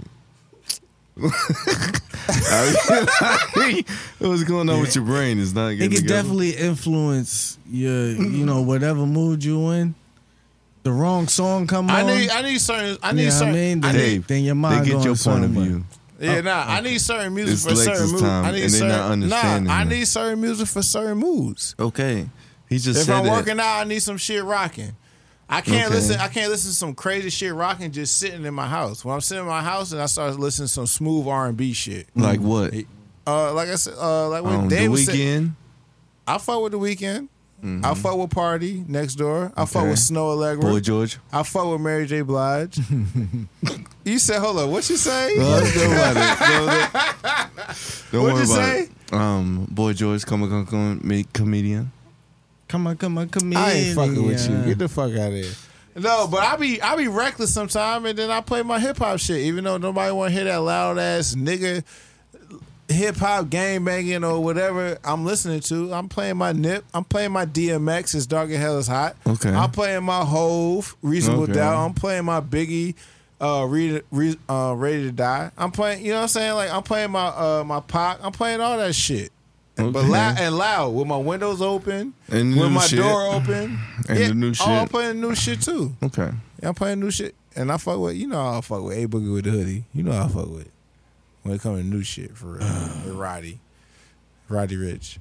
What's going on with your brain? It's not It getting can together. definitely influence your, you know, whatever mood you in. The wrong song come I on. need, I need certain, I need you know what I certain. mean? I Then, need, Dave, then your mind they get going your point of somewhere. view. Yeah, nah. I need certain music It's for certain Lex's moods. time, I need and they certain, not understanding Nah, I that. need certain music for certain moods. Okay. He just If said I'm that. working out, I need some shit rocking. I can't Okay. listen. I can't listen to some crazy shit rocking just sitting in my house. When I'm sitting in my house and I start listening to some smooth R and B shit. Like what? Uh, like I said, uh, like when Um, Dave the was saying, Weeknd. I fuck with The Weeknd. I fuck with Party Next Door. I fuck Okay. with Snow Allegra. Boy George. I fuck with Mary J. Blige. You said, hold up, what you say? No, let's go about it. Don't What'd worry you about say? it. Um, Boy George, come come come comedian. Come on, come on, come in. I ain't fucking with you. yeah. Get the fuck out of here. No, but I be I be reckless sometime, and then I play my hip hop shit, even though nobody want to hear that loud ass nigga hip hop gang banging or whatever I'm listening to. I'm playing my Nip. I'm playing my D M X. It's Dark and Hell is Hot. Okay. I'm playing my Hove. Reasonable Okay. Doubt. I'm playing my Biggie. Uh, read, read, uh, Ready to Die. I'm playing. You know what I'm saying? Like I'm playing my uh my Pac. I'm playing all that shit. But Okay. loud and loud with my windows open, And the with new my shit. door open, And the new Oh, I'm shit. playing new shit too. Okay. Yeah, I'm playing new shit, and I fuck with you know how I fuck with A Boogie with the hoodie. You know how I fuck with when it comes to new shit for real. with Roddy, Roddy Rich.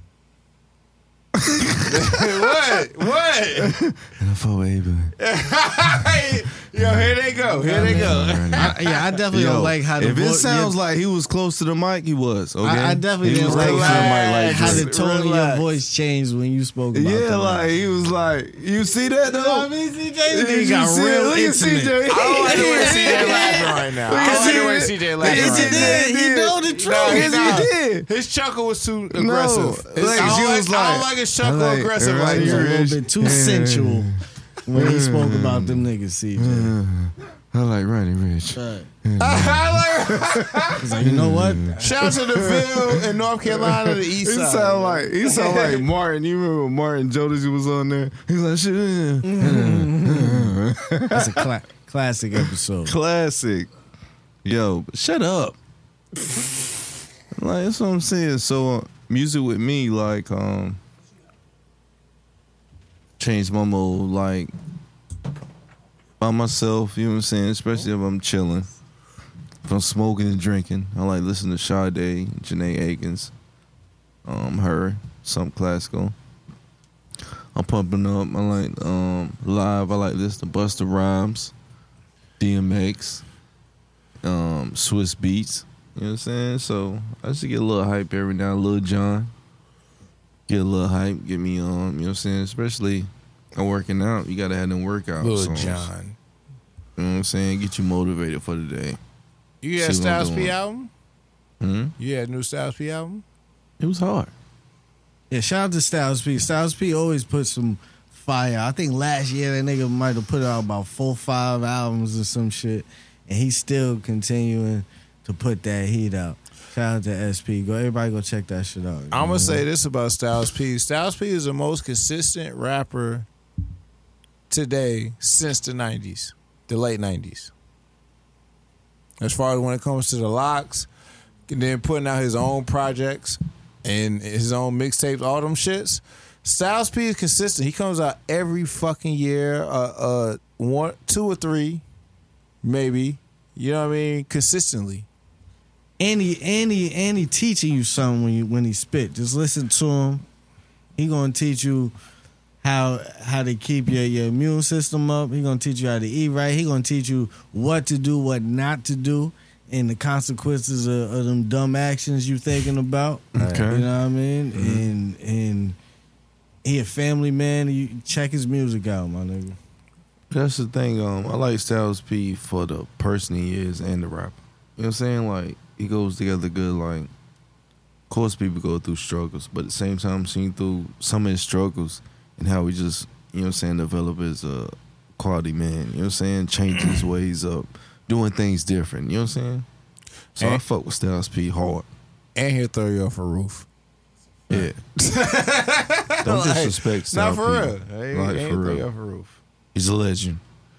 what? What? And I fuck with Abe. Yo, here they go. Here they go. I, yeah, I definitely Yo, don't like how the if it vo- sounds yeah, like he was close to the mic, he was. Okay, I, I definitely he didn't was like close to the mic, like how this. the tone of your Relax. voice changed when you spoke about Yeah, that. like he was like, you see that though? I mean, C J, Did nigga you got see it? real Look at intimate. C J. I don't like the way C J laughing right now. I don't like the way C J laughing Yes, he right now. did. He know the truth. No, Yes, nah. he did. His chuckle was too aggressive. It's- like, I, don't she like, was I don't like- like his chuckle like, aggressive right like He was a that. little bit too sensual when he spoke about them niggas, C J. I like Roddy Rich. Right. I like- He's like, you know what? Shout out to the Ville in North Carolina, the East He Side. sound like he sound like Martin. You remember when Martin Jodeci was on there? He's like, shit. That's a cla- classic episode. Classic. Yo, shut up. Like that's what I'm saying. So uh, music with me, like, um, changed my mode. Like by myself, you know what I'm saying. Especially if I'm chilling, if I'm smoking and drinking, I like listening to Sade, Janae Aikens, um, her, some classical. I'm pumping up. I like um live. I like listening to Busta Rhymes, D M X, um, Swiss Beats. You know what I'm saying? So I just get a little hype every now and then. Lil Jon. Get a little hype, get me on, you know what I'm saying? Especially I'm working out. You gotta have them workout Lil songs. Jon. You know what I'm saying? Get you motivated for the day. You had See what I'm Styles P doing. album? Hmm? You had new Styles P album? It was hard. Yeah, shout out to Styles P. Styles P always put some fire. I think last year that nigga might have put out about four, five albums or some shit, and he's still continuing to put that heat out. Shout out to S P. Go, everybody, go check that shit out. I'm gonna say this about Styles P. Styles P is the most consistent rapper today since the nineties, the late nineties. As far as when it comes to the locks, and then putting out his own projects and his own mixtapes, all them shits. Styles P is consistent. He comes out every fucking year, uh, uh, one, two or three, maybe. You know what I mean? Consistently. And he, and he, and he teaching you something when you when he spit. Just listen to him. He gonna teach you how how to keep your, your immune system up. He gonna teach you how to eat right. He gonna teach you what to do, what not to do, and the consequences of, of them dumb actions you thinking about. Okay. You know what I mean? And and he a family man. You check his music out, my nigga. That's the thing. Um, I like Styles P for the person he is and the rapper. You know what I'm saying? Like, he goes together good. Like, of course, people go through struggles, but at the same time, seeing through some of his struggles and how he just, you know what I'm saying, develop as a quality man. You know what I'm saying? Changing his ways up, doing things different. You know what I'm saying? So I And- fuck with Styles P hard. And he'll throw you off a roof. Yeah. Don't Like, disrespect Styles Not for P. real. Hey, Like, ain't for throw you real. off a roof. He's a legend.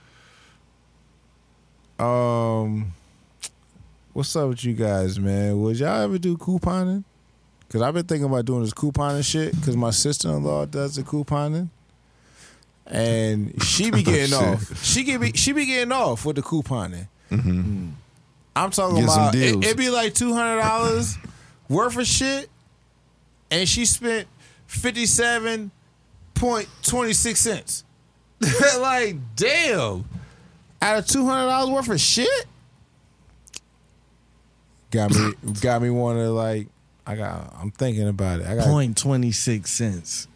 Um, what's up with you guys, man? Would y'all ever do couponing? Cause I've been thinking about doing this couponing shit. Cause my sister-in-law does the couponing, and she be getting Oh, shit. off. She get be, she be getting off with the couponing. Mm-hmm. I'm talking Get some about it, deals. it be like two hundred dollars worth of shit, and she spent fifty seven point twenty six cents. Like, damn. Out of two hundred dollars worth of shit? Got me got me want to, like, I got, I'm thinking about it. I got Point twenty six cents.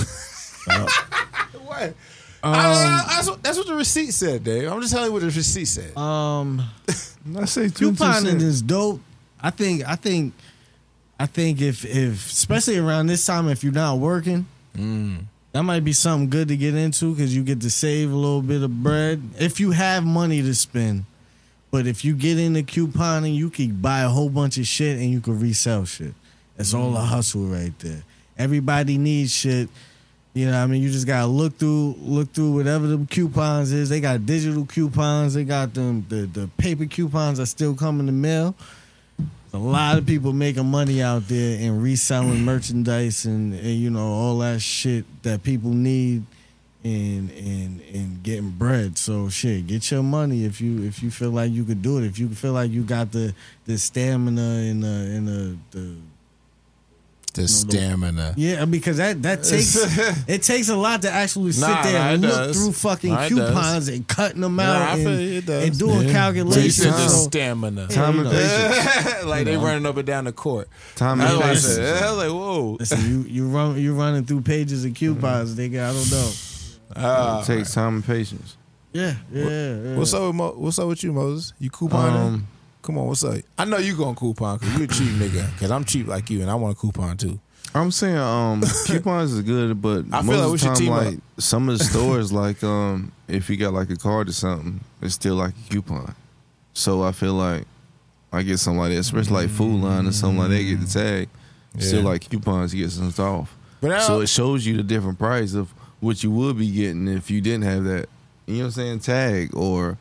what? Um, I, that's, what, that's what the receipt said, Dave. I'm just telling you what the receipt said. Um, I say two couponing percent. is dope. I think. I think. I think if if especially around this time, if you're not working, that might be something good to get into because you get to save a little bit of bread if you have money to spend. But if you get into couponing, you can buy a whole bunch of shit and you can resell shit. That's all a hustle right there. Everybody needs shit. You know what I mean? You just gotta look through look through whatever the coupons is. They got digital coupons. They got them the, the paper coupons that still come in the mail. A lot of people making money out there and reselling merchandise and, and you know all that shit that people need and and and getting bread. So shit, get your money if you if you feel like you could do it. If you feel like you got the the stamina and the and the, the The stamina. yeah, because that that takes it takes a lot to actually sit Nah, there nah, and it look does. through fucking Nah, it coupons and cutting them Nah, out I and, feel you, it does. and doing So you calculations. said the So- stamina. Time you and know. patience. Like they running up and down the court. Time That's and what I patience. said. I was like, whoa. Listen, you you run you running through pages of coupons, nigga. I don't know. Ah. It takes time and patience. Yeah, yeah. yeah. What's up with Mo- What's up with you, Moses? You couponing? Um, Come on, what's up? I know you gonna coupon because you a cheap nigga. Because I'm cheap like you and I want a coupon too. I'm saying um coupons is good, but I most feel like of we the should time, team up. like some of the stores, like um if you got like a card or something, it's still like a coupon. So I feel like I get something like that, especially like Food Line or something like that, get the tag. Still Yeah. like coupons, you get some stuff off. But I- So it shows you the different price of what you would be getting if you didn't have that. You know what I'm saying? Tag or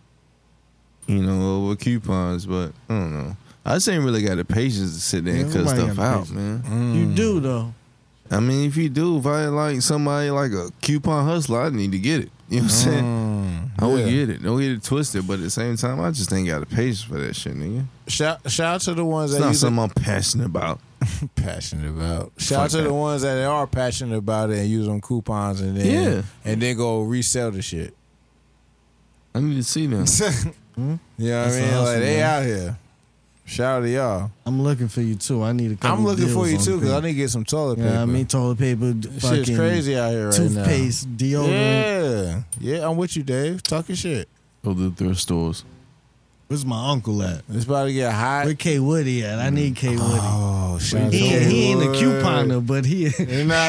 you know, with coupons, but I don't know. I just ain't really got the patience to sit there Yeah, and cut nobody stuff got the out, patience. man. You do though. I mean, if you do, if I like somebody like a coupon hustler, I need to get it. You know what I'm saying? Mm, I would yeah. get it. Don't get it twisted, but at the same time, I just ain't got the patience for that shit, nigga. Shout, shout out to the ones It's that not you something I'm passionate about. passionate about. Shout out Fuck to that. the ones that are passionate about it and use them coupons and then Yeah. and then go resell the shit. I need to see them. You know what That's I mean? awesome, Like they man. out here. Shout out to y'all. I'm looking for you too. I need a couple I'm looking for you deals too on because I things. need to get some toilet paper. Yeah, I mean toilet paper, Shit's fucking crazy out here right toothpaste, now. deodorant. Yeah, yeah, I'm with you, Dave. Talking shit. Go to the thrift stores. Where's my uncle at? It's about to get hot. Where K Woody at? I need K Woody. Oh, shout out to he, ain't, he ain't a Wood. couponer, but he but You know?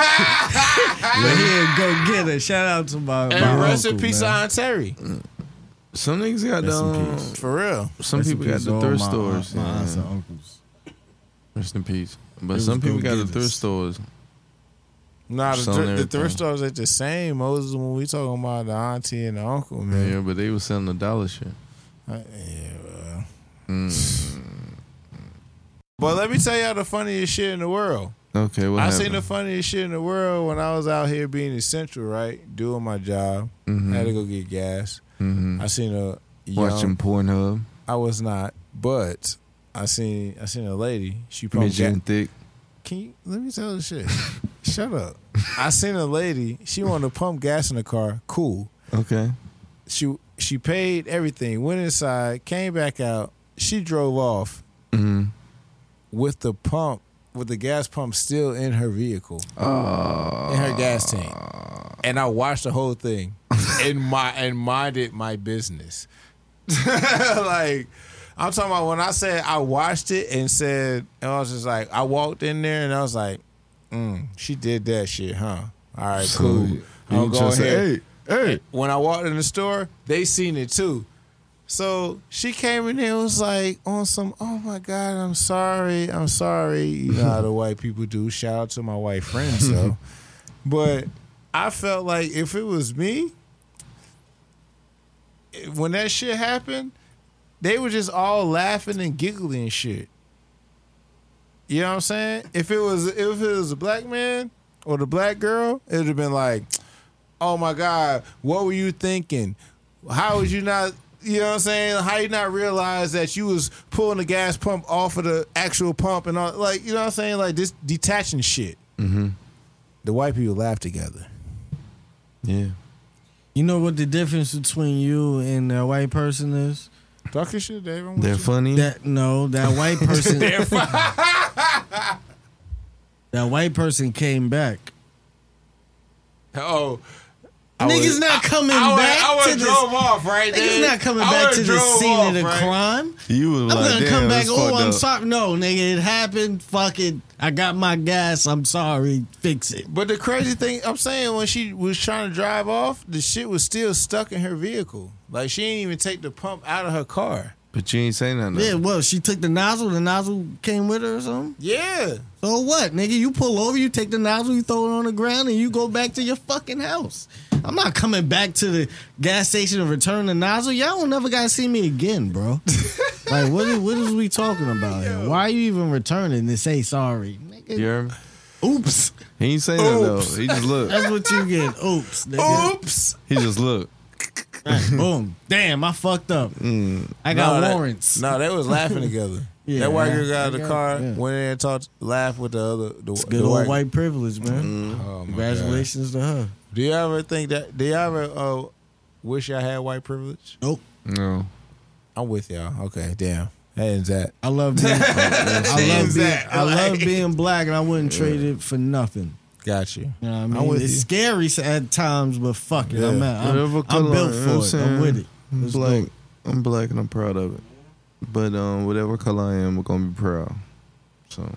he a go getter. Shout out to my, my And rest uncle, in peace, man. Aunt Terry. Some niggas got the, Rest in um, peace. For real. some Rest in people got peace the to all thrift my stores. aunt- My aunts yeah. and uncles. Rest in peace. But It some was people got the go-getters. thrift stores. Nah, the, Selling thr- the everything. thrift stores ain't the same, Moses, when we talking about the auntie and the uncle, man. Yeah, but they was selling the dollar shit. Uh, yeah, well. Mm. But let me tell y'all the funniest shit in the world. Okay, what I happened? seen the funniest shit in the world when I was out here being essential, right? Doing my job. Mhm. I had to go get gas. Mhm. I seen a young, Watching Pornhub, I was not, but I seen I seen a lady. She pumped midget gas. and thick. Can you let me tell the shit? Shut up. I seen a lady. She wanted to pump gas in the car. Cool. Okay. She she paid everything. Went inside. Came back out. She drove off Mm-hmm. with the pump, with the gas pump still in her vehicle, Uh, in her gas tank. And I watched the whole thing, and my and minded my business. Like I'm talking about when I said I watched it and said, and I was just like, I walked in there and I was like, mm, she did that shit, huh? All right, So, cool. you I'll ain't go tryna say, ahead. Hey, hey. When I walked in the store, they seen it too. So she came in there and was like on some, oh my God, I'm sorry, I'm sorry. You know how the white people do. Shout out to my white friends though. But I felt like if it was me, when that shit happened, they were just all laughing and giggling and shit. You know what I'm saying? If it was if it was a black man or the black girl, it would have been like, oh my God, what were you thinking? How would you not, you know what I'm saying? How you not realize that you was pulling the gas pump off of the actual pump and all, like, you know what I'm saying? Like this detaching shit. Mm-hmm. The white people laugh together. Yeah. You know what the difference between you and a white person is? Talk your shit, Dave. I'm with They're you. funny. That no, that white person. That white person came back. Oh. Niggas not coming I would, back I would to have this. drove off, right? Niggas dude? not coming I back to would've the drove scene off, of the right? crime. You was I'm like, gonna damn, come back. that's Oh, fucked I'm up. sorry. No, nigga, it happened. Fuck it. I got my gas. I'm sorry. Fix it. But the crazy thing, I'm saying, when she was trying to drive off, the shit was still stuck in her vehicle. Like, she didn't even take the pump out of her car. But you ain't saying nothing. Yeah, well, she took the nozzle. The nozzle came with her or something. Yeah. So what, nigga? You pull over, you take the nozzle, you throw it on the ground, and you go back to your fucking house. I'm not coming back to the gas station to return the nozzle. Y'all don't never gotta see me again, bro. Like, what is, what is we talking about here? Why are you even returning to say sorry? Nigga, You hear me? oops. He ain't saying nothing though. Oops. He just look. That's what you get. Oops, nigga. Oops. He just look. Right, boom. Damn, I fucked up. Mm. I got No, that- warrants. No, they was laughing together. Yeah, that white yeah. girl got out of the Yeah, car, yeah. went in and talked, laughed with the other. The, It's the good old white. white privilege, man. Oh, my Congratulations to her. God. Do you ever think that? Do you ever uh, wish y'all had white privilege? Nope. No. I'm with y'all. Okay, damn. That ends that. I love being. I love Ends being. that. I love Like- being black, and I wouldn't trade it for nothing. Got you. You know what I I'm mean? with It's you. scary at times, but fuck it. Yeah. I'm, at, Whatever I'm, I'm color, built you know for what I'm it. I'm saying? with it. I'm Let's black. go. I'm black and I'm proud of it. But um, whatever color I am, I'm gonna be proud. So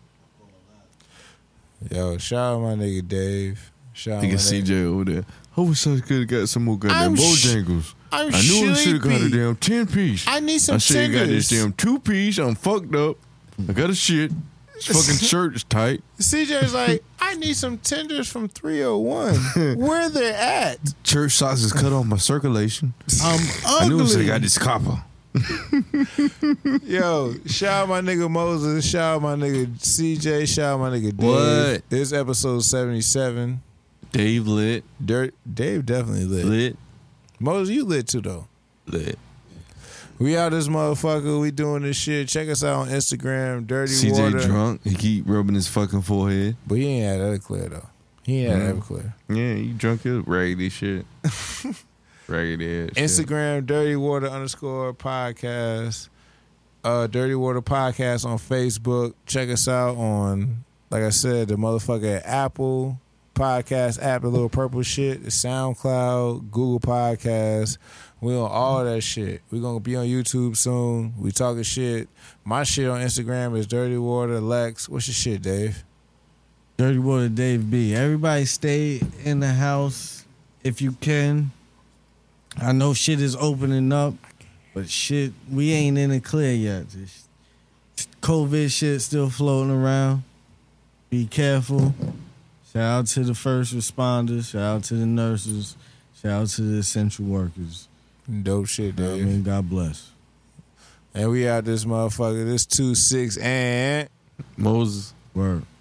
Yo, shout out my nigga Dave. Shout out I think my it's nigga. C J over there. I wish I could have got some more goddamn I'm sh- Bojangles. I'm I knew I should have got a sleepy. damn ten piece. I need some I should have got this tenders. damn two piece. I'm fucked up. I got a shit. This fucking shirt is tight. C J's like, I need some tenders from three oh one. Where they at? Church socks is cut off my circulation. I'm I knew I should ugly. have got this copper. Yo, shout out my nigga Moses. Shout out my nigga C J. Shout out my nigga Dave. What? This episode seventy-seven. Dave lit. Dirt. Dave definitely lit. Lit. Moses, you lit too though. Lit. We out this motherfucker. We doing this shit. Check us out on Instagram. Dirty C J Water. drunk. He keep rubbing his fucking forehead. But he ain't had Everclear though. He ain't had Mm. Everclear. Yeah, you drunk his raggedy shit. Raggedy ass shit. Instagram, Dirty Water underscore podcast. Uh, Dirty Water Podcast on Facebook. Check us out on, like I said, the motherfucker Apple Podcast app, the little purple shit, the SoundCloud, Google Podcasts. We on all that shit. We gonna be on YouTube soon. We talking shit. My shit on Instagram is Dirty Water Lex. What's your shit, Dave? Dirty Water Dave B. Everybody stay in the house if you can. I know shit is opening up, but shit, we ain't in the clear yet. This COVID shit still floating around. Be careful. Shout out to the first responders. Shout out to the nurses. Shout out to the essential workers. Dope shit, You know what I Dave. mean, God bless. And we out this motherfucker. This two six and Moses. Word.